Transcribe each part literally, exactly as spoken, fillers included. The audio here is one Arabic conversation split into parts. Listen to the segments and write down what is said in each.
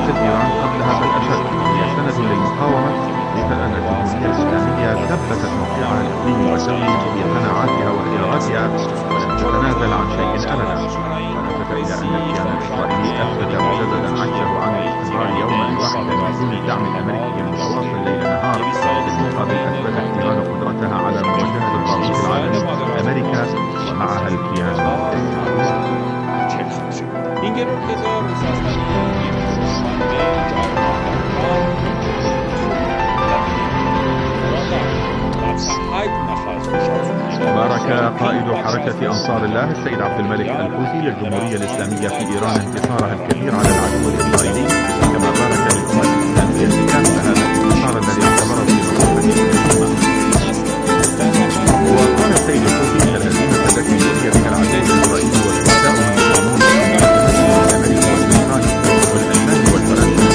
تمثل إيران قبلها بل أشد، وهي سند للمقاومة، ضيفا أن الجمهورية الإسلامية ثبتت موقعها الإقليمي والدولي في قناعاتها وإرادتها ولم تتنازل عن شيء أبدا. ولفت إلى أن الكيان الإسرائيلي أثبت مجددا عجزه عن الاستمرار يوما واحدا بدون الدعم الأمريكي المتواصل ليل نهار. بالمقابل أثبتت إيران قدرتها على مواجهة الطاغوت العالمي أمريكا ومعها الكيان بارك قائد حركة أنصار الله السيد عبد الملك الحوثي للجمهورية الإسلامية في إيران انتصارها الكبير على العدو الإسرائيلي، كما بارك للأمة الإسلامية كافة هذا الانتصار الذي اعتبره في مصلحة المسلمين. وقال السيد الحوثي إن الهزيمة التي جريت بها العدو الإسرائيلي وشهداؤه المسلمون في أمريكا والبريطاني والألمان والفرنسي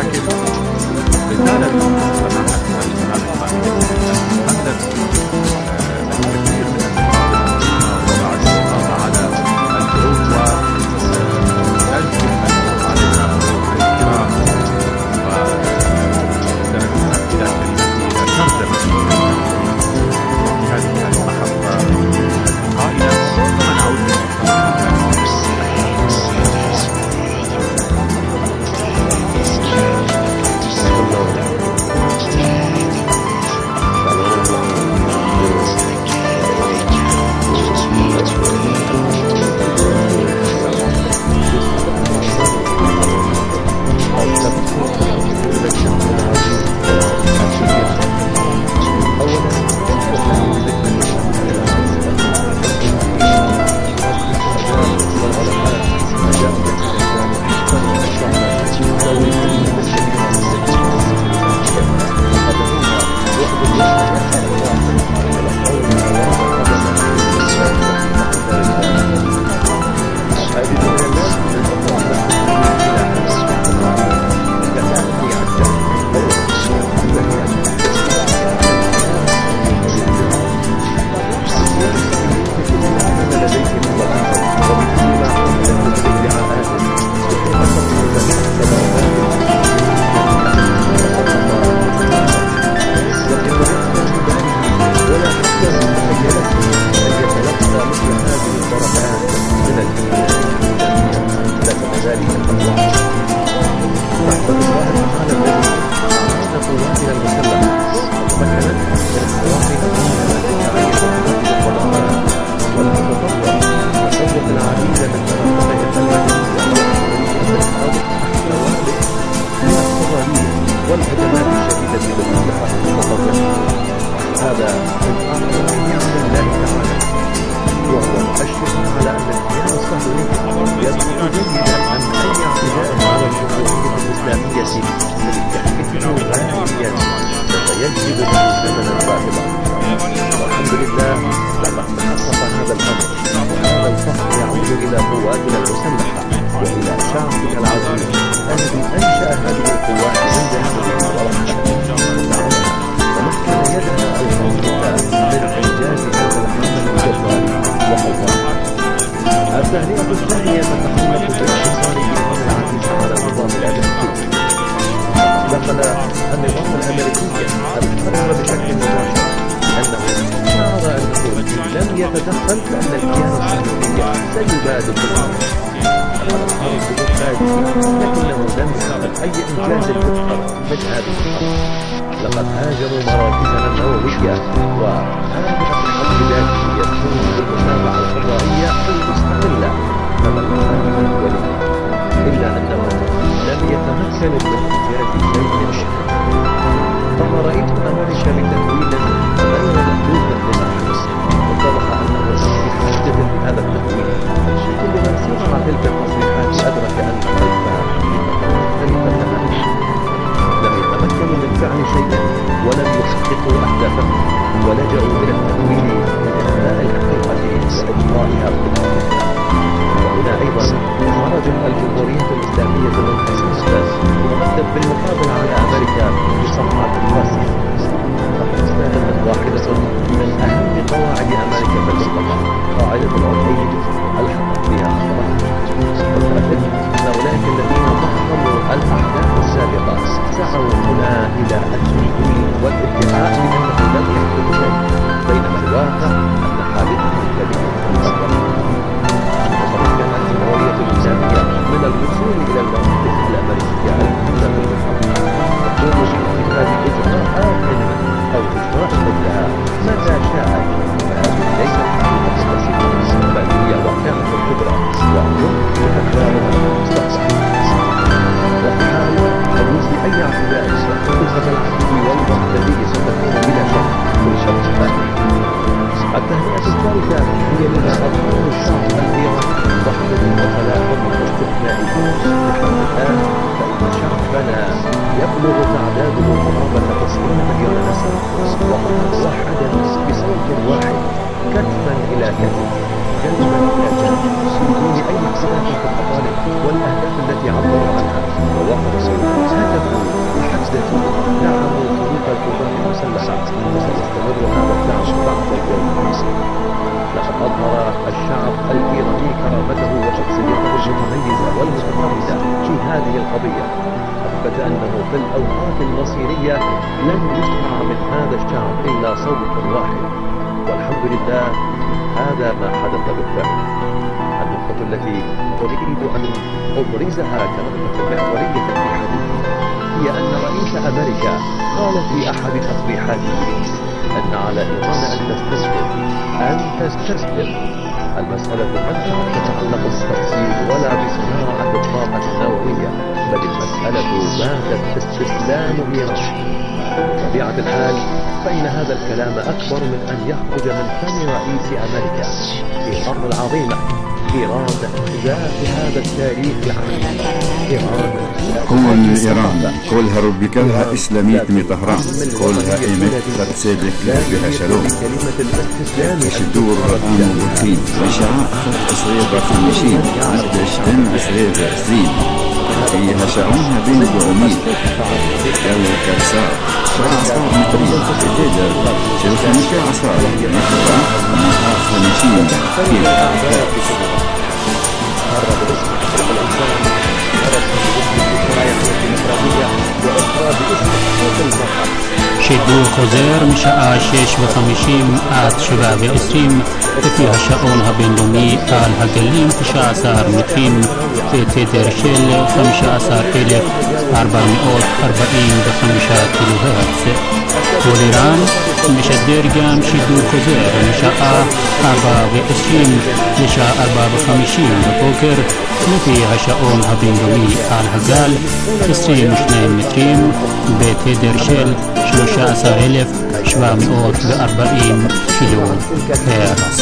ولكن رسالة كما حدث الإمام الإمام محمد الكثير من المقاومة وضع السلطة على الحروب وألزم عليها الكرام وسنستمع إلى كلمته ترجمة هذه المحطة قائلة ثم نعود التهنئة الثانية تتعلق بانتصار النظام العزيز على النظام الأمريكي. دخل النظام الأمريكي القرار بشكل مباشر أنه شعر أنه لم يتدخل فإن الكيان الصهيوني سيبادر بالأمر على الحرب بالخارج، لكنه لم يحقق أي إنجاز يذكر من هذه الحرب. لقد هاجموا مراكزنا النووية وهذا الحرب ذاته يكون بالمتابعة الفضائية المستقلة كما المحاكم الدولية، إلا أنهم لم يتمكنوا من إنجاز شيء شيء. فما رأيت ذلك بتهويل غير مألوف للأحداث، واتضح أنه بحاجة لهذا التهويل. كل من سمع تلك التصريحات أدرك أن الخلفاء مختلفة تماما، لم يتمكنوا من فعل شيء ولم يحققوا أهدافهم، ولجأوا إلى التهويل لإخلاء الحقيقة وإبقائها بالحقيقة. وهنا أيضا خرجت الجمهورية الإسلامية من أساسها وردت بالمقابل على أمريكا بصفعة قاسية. فأفغانستان واحدة من أهم قواعد أمريكا في المنطقة، قاعدة العقيد الحق بها أخطاء. والتأكد أن أولئك الذين ضخموا الأحداث السابقة سعوا هنا إلى التهويل والادعاء بأنه لم يحدث شيء، بينما الواقع أن حادثة كبيرة تتطور. وتمكن الجمهورية الإسلامية من الوصول إلى المناطق الأمريكية المهمة بالمنطقة، تقوم باتخاذ إجراءات أو إجراء مثلها متى شاءت، فهذه ليست حادثة بسيطة، بل هي واقعة كبرى ويمكن تكرارها في المستقبل. وفي حال حدوث أي اعتداء يحدث العدو أنه في الأوقات المصيرية لن يسمع من هذا الشعب إلا صوت واحد، والحمد لله هذا ما حدث بالفعل. النقطة التي أريد أن أبرزها كنقطة محورية في حديثي هي أن رئيس أمريكا قال في أحد تصريحاته أن على إيران أن تستسلم أن تستسلم. المسألة لم تتعلق بالتفصيل ولا بصناعة الطاقة النووية، بل المسألة باتت باستسلام إيران. بطبيعة الحال فإن هذا الكلام أكبر من أن يخرج من فم رئيس أمريكا. إيران العظيمة، إيران ذات هذا التاريخ العظيم، إيران كل إيران كلها ربكها إسلاميت من طهران، كلها إيمت فتسيدك بها شلوم تشدور آمو بطين وشعاء خط أصغير خمشين عدش دم أصغير عسرين فيها شعونها بين العميد جو كرسار شعاء صار مطرين بتدر شلو خمشة عصار نحرا ونحرا خمشين فيها שידור חוזר משעה שש וחמישים עד שבע ועשרים לפי השעון הבינלאומי על הגלים תשע עשרה מטרים בתדר של חמישה עשר אלף ארבע מאות ארבעים וחמישה קילו הרץ. כל איראן משדר גם שידור חוזר משעה ארבע ועשרים לשעה ארבע וחמישים בבוקר לפי השעון הבינלאומי על הגל עשרים ושניים מטרים בתדר של שלושה עשר אלף שבע מאות וארבעים קילו הרץ.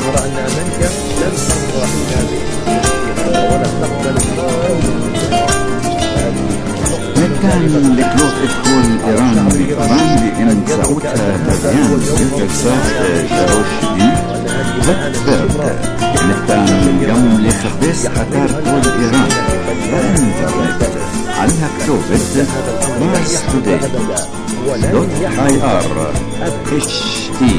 كان לקלוט את כל איראן מאיראן באמצעותها לוויין בגרסת שלוש די וטברט. ניתן גם לחפש אתר כל איראן באינטרנט על הכתובת פארס טודיי دوت آي آر إتش إي.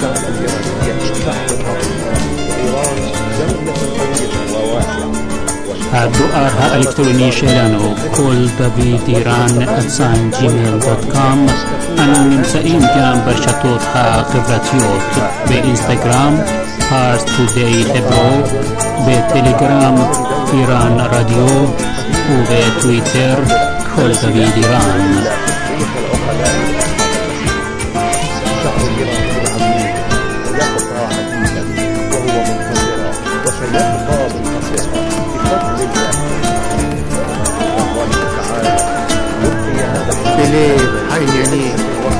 הדואר האלקטרוני שלנו כל דוד איראן אצן ג'ימייל דוט קום. אנו נמצאים גם ברשתות החברתיות באינסטגרם פארס טודיי hebro, בטלגרם איראן רדיו ובטוויטר כל דוד איראן. بليل عيني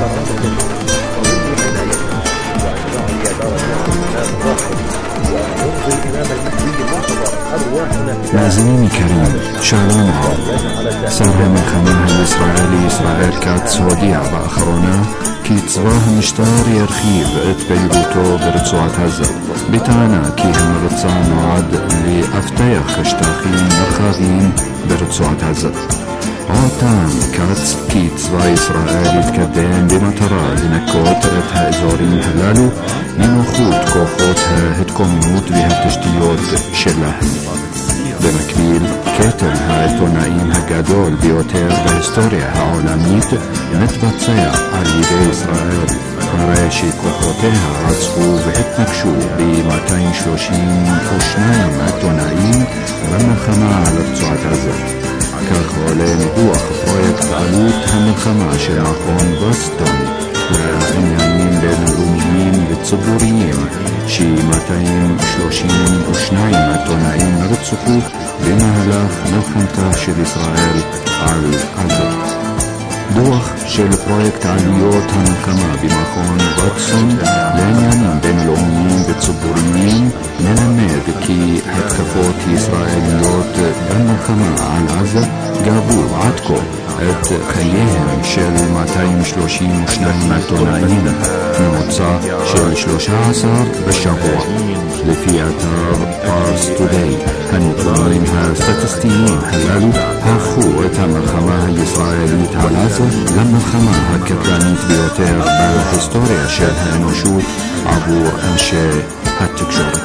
מאזינים יקרים, שלום רב. שר המלחמה הישראלי ישראל כץ הודיע באחרונה כי צבא המשטר ירחיב את פעילותו ברצועת עזה, בטענה כי המבצע נועד לאבטח שטחים מרחביים ברצועת עזה. עוד טען כץ כי צבא ישראל יתקדם במטרה לנקות את האזורים הללו מנוחות כוחות ההתקוממות והתשתיות שלהם. במקביל, קטל העיתונאים הגדול ביותר בהיסטוריה העולמית מתבצע על ידי ישראל אחרי שכוחותיה רצחו והתנגשו ב-מאתיים שלושים ושניים עיתונאים במלחמה על רצועת עזה. כך עולה מדוח פרויקט עלות המלחמה של מכון בוסטון לעניינים בינלאומיים וציבוריים ש-מאתיים שלושים ושניים עיתונאים נרצחו במהלך מלחמתה של ישראל על עזה. דוח של פרויקט עלויות המלחמה במכון בוסטון לעניינים בינלאומיים וציבוריים מלמד כי התקפות ישראליות במלחמה על עזה גבו עד כה את חייהם של מאתיים שלושים ושניים עיתונאים, ממוצע של שלושה עשר בשבוע. לפי אתר פארס טודיי, הנתונים הסטטיסטיים הללו הפכו את המלחמה הישראלית על עזה למלחמה הקטלנית ביותר בהיסטוריה של האנושות עבור אנשי התקשורת.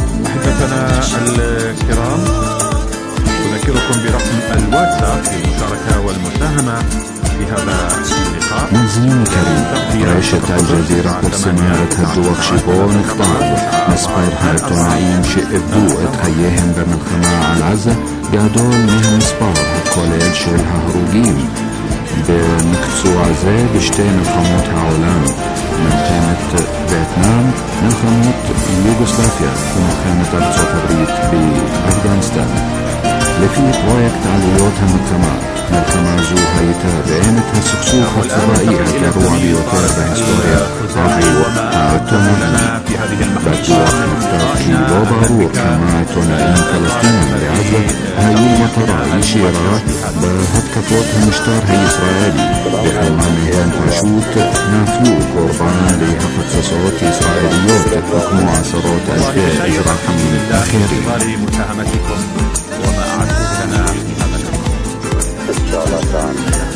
أحبتنا الكرام، أذكركم برقم الواتساب في والمساهمة في هذا اللقاء. منزلين كريم رئيسة الجزيرة برسمات هدوق شيبون اختار نسبير هالتونايين شئبدو اتخيهم بملخمة عن عزة قادول مهم سبار هالكوليل شلها هروقين بنكتسو عزة بشتين الخموت عولان من خيمة فيتنام من خيمة يوغوسلافيا ومن خيمة أرض البريد بأفغانستان لفي برويكت عليوتها ملخمة ملخمة زو هايتا بعينتها سكسوخة فضائية كروع بيوتير بهستوريا عبيو عالتونايين باتوخ مختار في بوبارور كما تونايين فلسطين لعزة هاي المطرة يشيرا بهتكفوتها مشتار هاي إسرائيلي بحمامهم باشوت نافلو قربان لهفت صوت إسرائيليوت حكموا عصرات ألفين إجراحهم الأخيرين. مساهمتكم وما أعدته لنا في هذا اللقاء.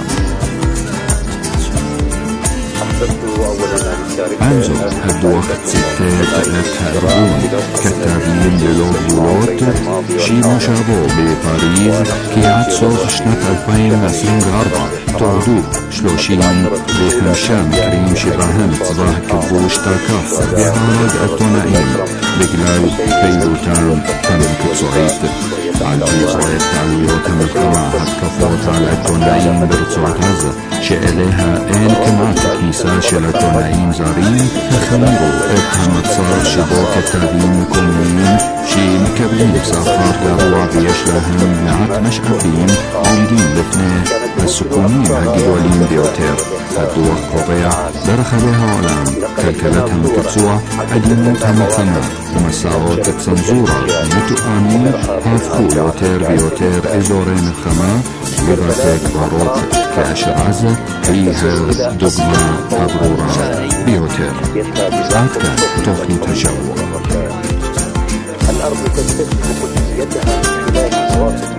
أنزل هدو وقت ستات لتها أرغون كتابين للوغيولوت شي مشابو بباريس كي عاد صوغ شنة ألفين وعشرين وأربعة تعدو شلوشين بخمشام كريم شباهن صباح كبوش تاكاف بهارد التونائين بقلال بيروتان تمن كتصعيد عالجي صعيد تعليوت ملخمة هتكفوت على التونائين برسوة غزة شئليها إن كمات كنيسة شل التونائين زارين خميرو اتهمت صار شبوك التابين كونين شي مكبلين بسافار قاروا بيشلهم نعت مشعبين عمدين لفنه السكونين هجدولين بيوتير هدوه قضيع درخ بها علام كالكلتها مكتسوع عديموتها مقنع ومساعود تنزورة متقانين هافخو يوتير بيوتير ازورين الخما بغاتيك باروت كأشر عزة هيها دقمة مبرورة بيوتير عادكا توخي تشوق الأرض تستخدم قدسيتها من خلال مواقف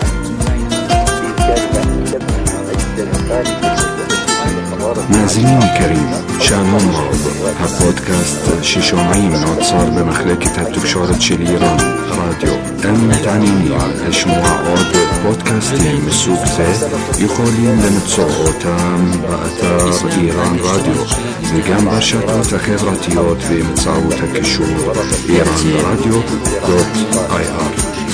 نازلين كريم شانون مرض هالبودكاست شيشومعين نوتصار بمخلكة التكشورة شل إيران راديو أم تعنيني هشموع عود بودكاستين مسوق زي يخولين لنتصوتام بأتار إيران راديو نقام برشاتوت خيراتيوت بمتصاوتك الشهور إيران راديو دوت آي آر.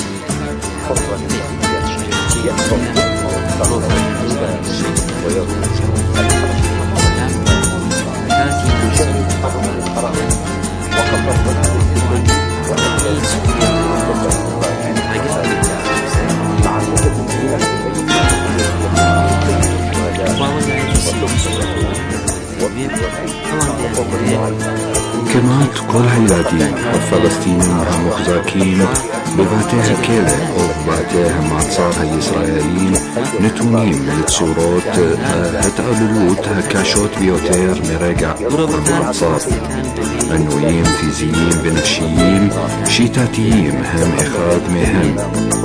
كمات كل هيلادين الفلسطينيين المخزاكين بباتيها كيلة أو بباتيها معتصارها الإسرائيليين نتونين لتصورات هتقابلوت هكاشوت بيوتير مرقع المعتصار أنويين فيزيين بنفسيين شيتاتيين هم إخاد مهم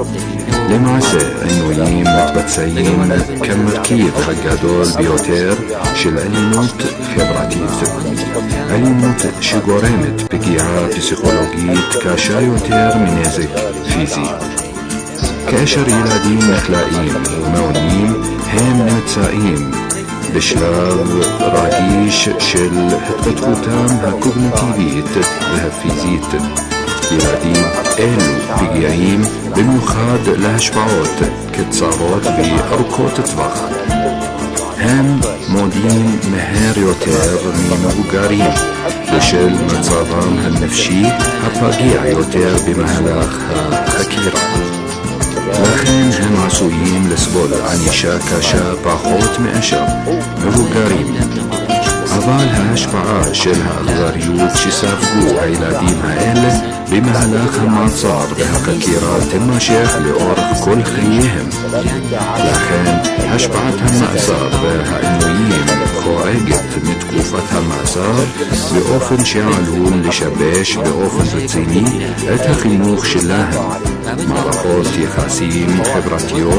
لمعسى أنويين متبتسيين كمركيب حقادول بيوتير شل أليموت خبراتيف أليموت شغورمت بقيعة بسيكولوجيت كاشايوتير منازك فيزي كاشر يلادين مخلائين ومونين هم نتسائين بشلاب راقيش شل هتبتخوتام هكوغناتيفيت بهفيزيت يلادين إلو بقيعين بميوخاد لهشبعوت كتصابوت بأركوت طبخ هم مودين مهار يوتير من بوغارين بشل متصابام هالنفشي هباقيع يوتير بمهلاخ خكيرة لخين هم عسويين لسبول عن يشاكا شا باخوت مئشا مبوغارين أبالها أشبعا شلها الغريوت شسافقو عيلادينها إله بمهلاخها ما صار بحقكيرات المشيخ لأورخ كل خيهم لخين أشبعتها مأسار بها إنويين خورجت متكوفتها مأسار بأوفن شعلون لشباش بأوفن بتزيني اتها خنوخ شلاهم معرفات يخاسين خبراتيوت